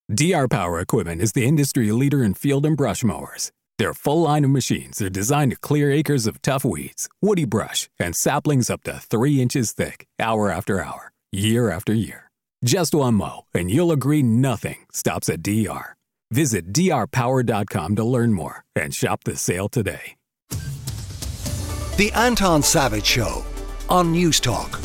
DR Power Equipment is the industry leader in field and brush mowers. Their full line of machines are designed to clear acres of tough weeds, woody brush, and saplings up to 3 inches thick, hour after hour, year after year. Just one mow, and you'll agree nothing stops at DR. Visit drpower.com to learn more and shop the sale today. The Anton Savage Show on News Talk.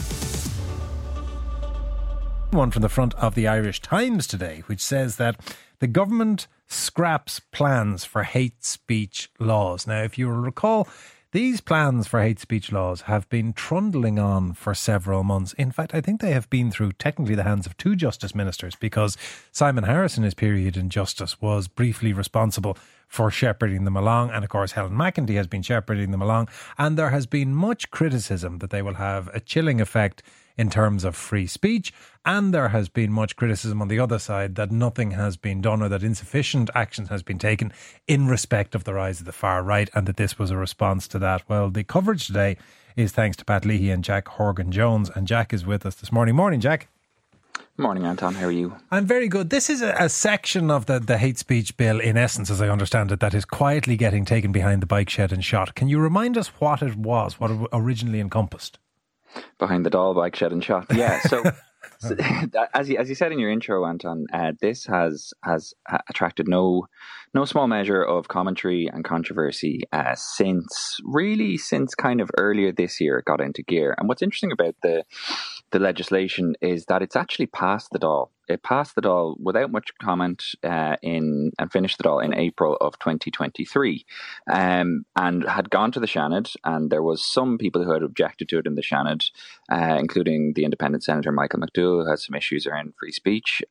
One from the front of the Irish Times today, which says that the government scraps plans for hate speech laws. Now, if you will recall, these plans for hate speech laws have been trundling on for several months. In fact, I think they have been through technically the hands of 2 justice ministers, because Simon Harris in his period in justice was briefly responsible for shepherding them along. And of course, Helen McEntee has been shepherding them along. And there has been much criticism that they will have a chilling effect in terms of free speech. And there has been much criticism on the other side that nothing has been done, or that insufficient action has been taken in respect of the rise of the far right, and that this was a response to that. Well, the coverage today is thanks to Pat Leahy and Jack Horgan-Jones, and Jack is with us this morning. Morning, Jack. Morning, Anton. How are you? I'm very good. This is a section of the hate speech bill, in essence, as I understand it, that is quietly getting taken behind the bike shed and shot. Can you remind us what it was, what it originally encompassed? Behind the doll, bike shed and shot. Yeah, so as you said in your intro, Anton, this has attracted no small measure of commentary and controversy since kind of earlier this year it got into gear. And what's interesting about the legislation is that it's actually passed the Dáil. It passed the Dáil without much comment and finished the Dáil in April of 2023, and had gone to the Seanad, and there was some people who had objected to it in the Seanad, including the independent Senator Michael McDowell, who had some issues around free speech,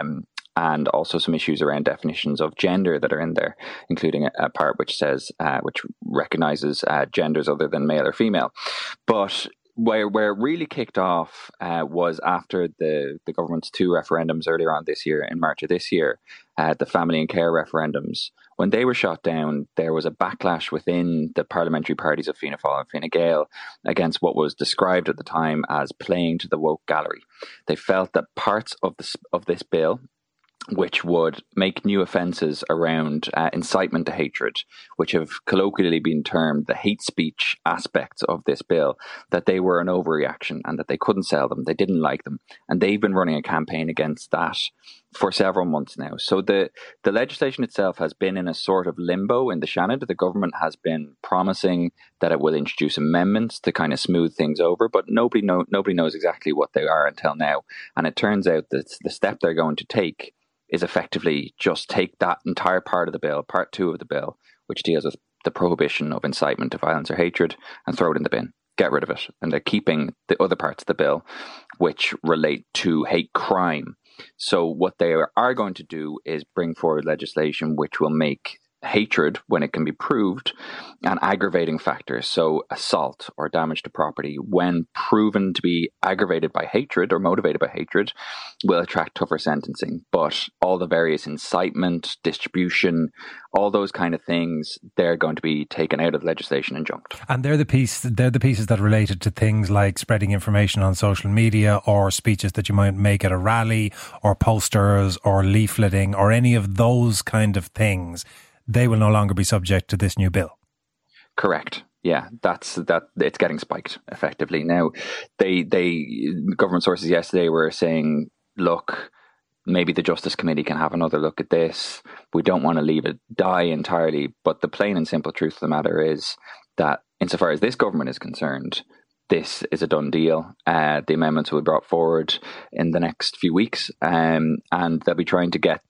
and also some issues around definitions of gender that are in there, including a part which says which recognises genders other than male or female. But where it really kicked off was after the government's 2 referendums earlier on this year, in March of this year, the family and care referendums. When they were shot down, there was a backlash within the parliamentary parties of Fianna Fáil and Fine Gael against what was described at the time as playing to the woke gallery. They felt that parts of this bill, which would make new offences around incitement to hatred, which have colloquially been termed the hate speech aspects of this bill, that they were an overreaction and that they couldn't sell them, they didn't like them. And they've been running a campaign against that for several months now. So the legislation itself has been in a sort of limbo in the Seanad. The government has been promising that it will introduce amendments to kind of smooth things over, but nobody knows exactly what they are until now. And it turns out that the step they're going to take is effectively just take that entire part of the bill, part 2 of the bill, which deals with the prohibition of incitement to violence or hatred, and throw it in the bin, get rid of it. And they're keeping the other parts of the bill, which relate to hate crime. So what they are going to do is bring forward legislation which will make hatred, when it can be proved, an aggravating factor. So assault or damage to property, when proven to be aggravated by hatred or motivated by hatred, will attract tougher sentencing. But all the various incitement, distribution, all those kind of things, they're going to be taken out of legislation and junked. And they're the pieces that related to things like spreading information on social media, or speeches that you might make at a rally, or posters, or leafleting, or any of those kind of things. They will no longer be subject to this new bill. Correct. Yeah, that's it's getting spiked effectively. Now, they government sources yesterday were saying, look, maybe the Justice Committee can have another look at this. We don't want to leave it die entirely. But the plain and simple truth of the matter is that insofar as this government is concerned, this is a done deal. The amendments will be brought forward in the next few weeks, and they'll be trying to get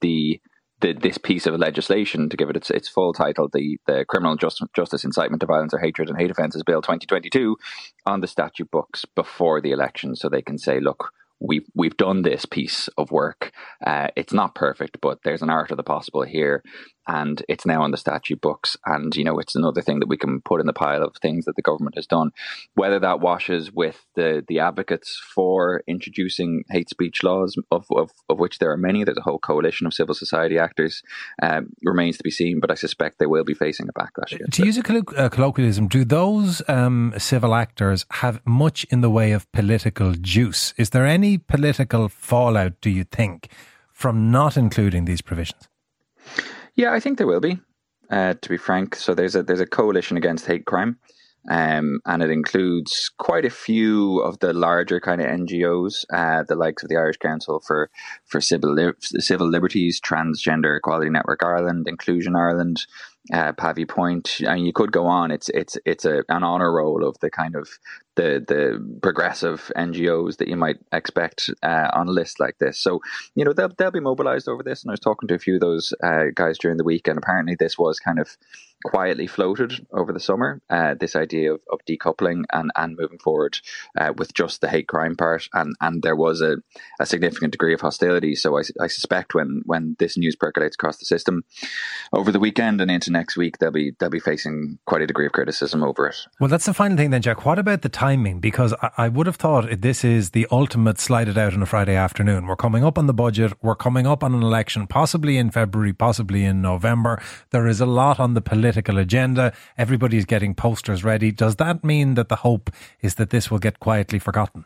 this piece of legislation, to give it its full title, the Criminal Justice Incitement to Violence or Hatred and Hate Offences Bill 2022, on the statute books before the election, so they can say, look, we've done this piece of work. It's not perfect, but there's an art of the possible here, and it's now on the statute books. And, it's another thing that we can put in the pile of things that the government has done. Whether that washes with the advocates for introducing hate speech laws, of which there are many, there's a whole coalition of civil society actors, remains to be seen, but I suspect they will be facing a backlash. To use a colloquialism, do those civil actors have much in the way of political juice? Is there any political fallout, do you think, from not including these provisions? Yeah, I think there will be, to be frank. So there's a coalition against hate crime. And it includes quite a few of the larger kind of NGOs, the likes of the Irish Council for Civil Liberties, Transgender Equality Network Ireland, Inclusion Ireland, Pavy Point, and you could go on. It's an honour roll of the kind of the progressive NGOs that you might expect on a list like this. So they'll be mobilised over this. And I was talking to a few of those guys during the week, and apparently this was kind of quietly floated over the summer, this idea of decoupling and moving forward with just the hate crime part, and there was a significant degree of hostility. So I suspect when this news percolates across the system over the weekend and into next week, they'll be facing quite a degree of criticism over it. Well, that's the final thing then, Jack. What about the timing? Because I would have thought this is the ultimate slide it out on a Friday afternoon. We're coming up on the budget, we're coming up on an election, possibly in February, possibly in November. There is a lot on the political agenda. Everybody's getting posters ready. Does that mean that the hope is that this will get quietly forgotten?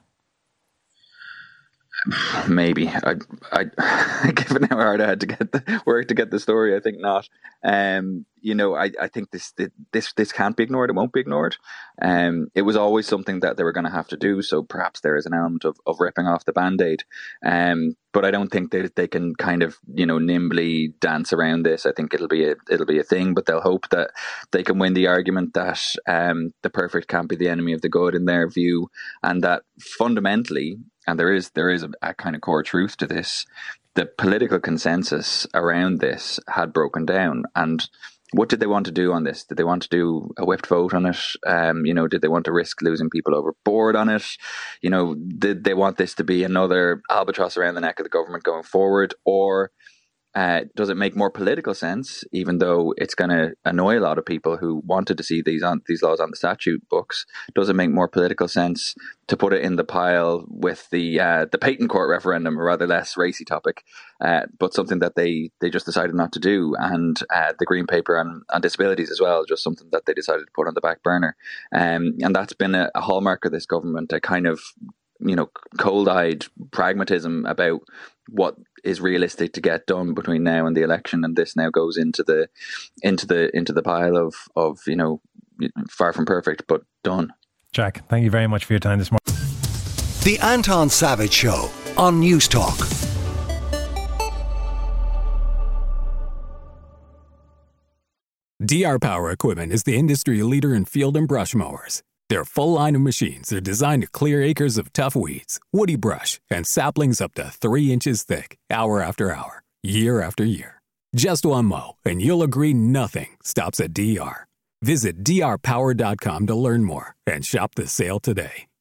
Maybe. I given how hard I had to get the story, I think not. I think this can't be ignored. It won't be ignored. It was always something that they were going to have to do. So perhaps there is an element of ripping off the Band-Aid. But I don't think they can kind of nimbly dance around this. I think it'll be a thing. But they'll hope that they can win the argument that the perfect can't be the enemy of the good in their view, and that fundamentally, and there is a kind of core truth to this, the political consensus around this had broken down. And what did they want to do on this? Did they want to do a whipped vote on it? Did they want to risk losing people overboard on it? Did they want this to be another albatross around the neck of the government going forward? Or does it make more political sense, even though it's going to annoy a lot of people who wanted to see these laws on the statute books? Does it make more political sense to put it in the pile with the patent court referendum, a rather less racy topic, but something that they just decided not to do? And the Green Paper on disabilities as well, just something that they decided to put on the back burner. And that's been a hallmark of this government, a kind of cold-eyed pragmatism about what is realistic to get done between now and the election, and this now goes into the pile of far from perfect but done. Jack, thank you very much for your time this morning. The Anton Savage Show on News Talk. DR Power Equipment is the industry leader in field and brush mowers. Their full line of machines are designed to clear acres of tough weeds, woody brush, and saplings up to 3 inches thick, hour after hour, year after year. Just one mow, and you'll agree nothing stops at DR. Visit drpower.com to learn more and shop the sale today.